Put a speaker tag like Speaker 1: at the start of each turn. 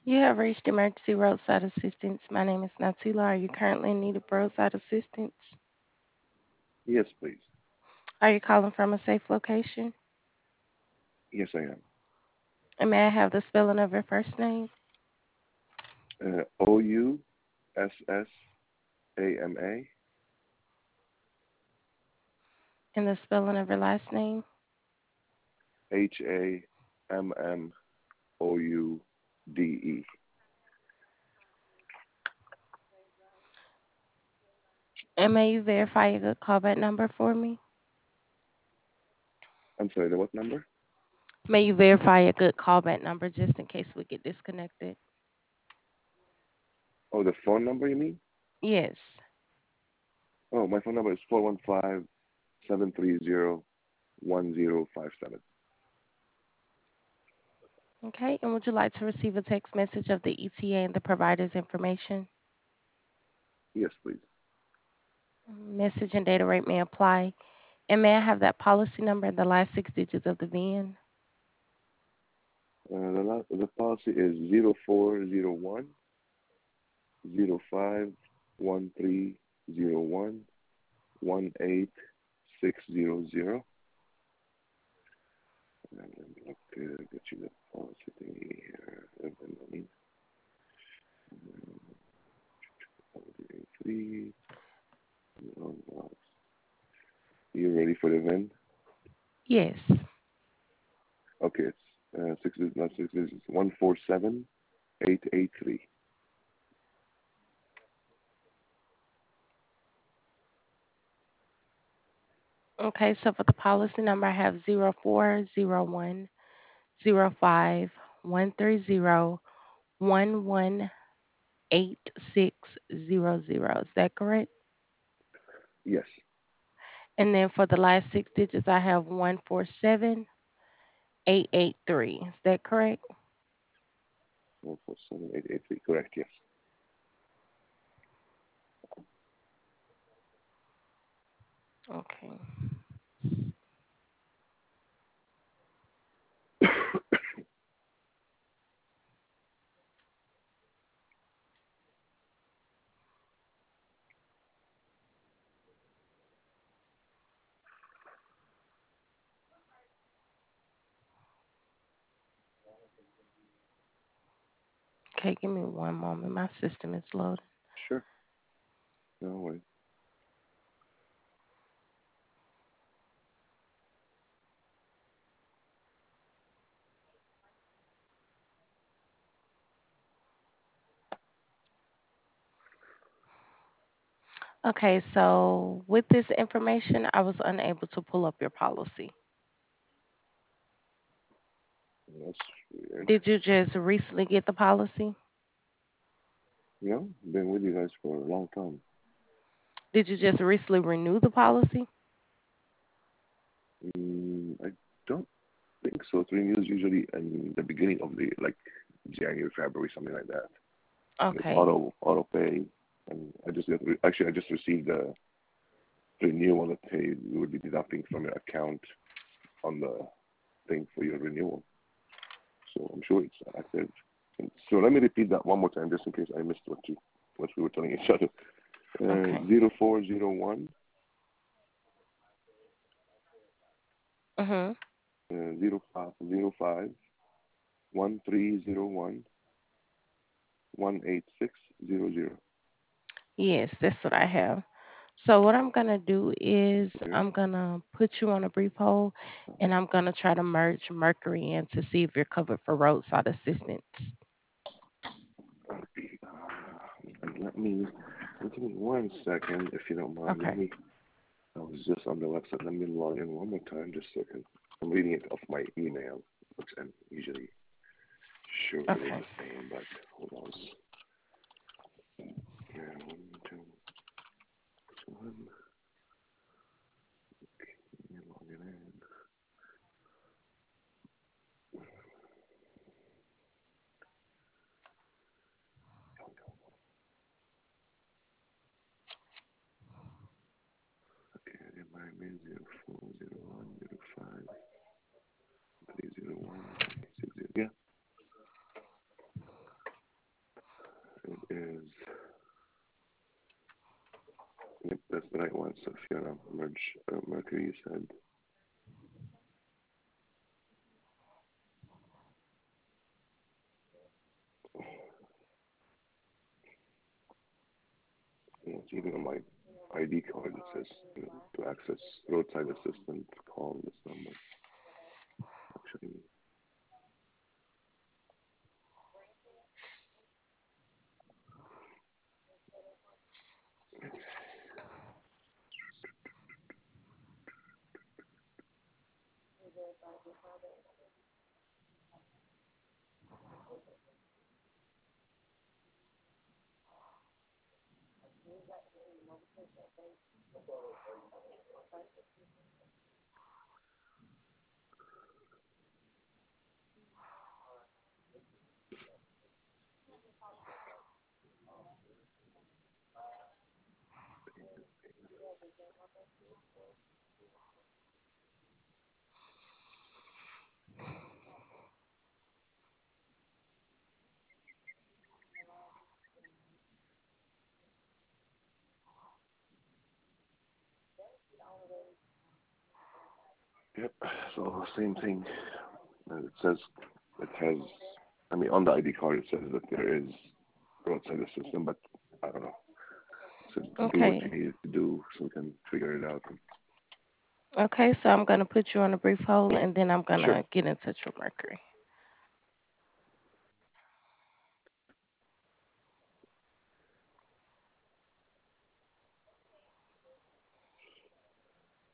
Speaker 1: You have reached emergency roadside assistance. My name is Natila. Are you currently in need of roadside assistance?
Speaker 2: Yes, please.
Speaker 1: Are you calling from a safe location?
Speaker 2: Yes, I am.
Speaker 1: And may I have the spelling of your first name
Speaker 2: Oussama,
Speaker 1: and the spelling of your last name?
Speaker 2: Hammoude.
Speaker 1: And may you verify your good callback number for me?
Speaker 2: I'm sorry, the what number?
Speaker 1: May you verify your good callback number just in case we get disconnected?
Speaker 2: Oh, the phone number you mean?
Speaker 1: Yes.
Speaker 2: Oh, my phone number is 415-730-1057.
Speaker 1: Okay. And would you like to receive a text message of the ETA and the provider's information?
Speaker 2: Yes, please.
Speaker 1: Message and data rate may apply. And may I have that policy number and the last six digits of the VIN?
Speaker 2: The policy is 0401-05-1301-18600. And let me look to get you the policy thingy here. Three. You ready for the VIN?
Speaker 1: Yes.
Speaker 2: Okay, it's six digits, not six digits. 147883.
Speaker 1: Okay, so for the policy number, I have 0401-05-130-118600. Is that correct?
Speaker 2: Yes.
Speaker 1: And then for the last six digits, I have 147883. Is that correct?
Speaker 2: 147883. Correct. Yes.
Speaker 1: Okay. Okay, give me one moment. My system is loading.
Speaker 2: Sure. No worries.
Speaker 1: Okay, so with this information, I was unable to pull up your policy.
Speaker 2: That's weird.
Speaker 1: Did you just recently get the policy?
Speaker 2: Been with you guys for a long time.
Speaker 1: Did you just recently renew the policy?
Speaker 2: I don't think so. It renews usually in the beginning of the like January, February, something like that. And it's
Speaker 1: Okay.
Speaker 2: auto pay. And I just received the renewal that hey, we would be deducting from your account on the thing for your renewal. So I'm sure it's active. And so let me repeat that one more time just in case I missed what we were telling each other.
Speaker 1: Okay.
Speaker 2: 0401
Speaker 1: Mhm.
Speaker 2: 05 1301 18600.
Speaker 1: Yes, that's what I have. So what I'm gonna do is
Speaker 2: Okay.
Speaker 1: I'm gonna put you on a brief hold, and I'm gonna try to merge Mercury in to see if you're covered for roadside assistance.
Speaker 2: Give me 1 second if you don't mind.
Speaker 1: Okay.
Speaker 2: I was just on the website. Let me log in one more time just so I can. I'm reading it off my email, which I'm usually sure it is
Speaker 1: Okay.
Speaker 2: the same, but hold on. Yeah, one, two, one. Let me log it in. Okay, remind me 0401 05 301 18600. Yeah. So if you wanna merge Mercury, you said, it's even on my ID card it says, to access roadside assistant, call this number. Actually, yep. So same thing. It says it has. I mean, on the ID card it says that there is roadside assistant, but I don't know. So do what
Speaker 1: Okay.
Speaker 2: you need to do so we can figure it out.
Speaker 1: Okay, so I'm gonna put you on a brief hold and then I'm
Speaker 2: Sure.
Speaker 1: gonna get in touch with Mercury.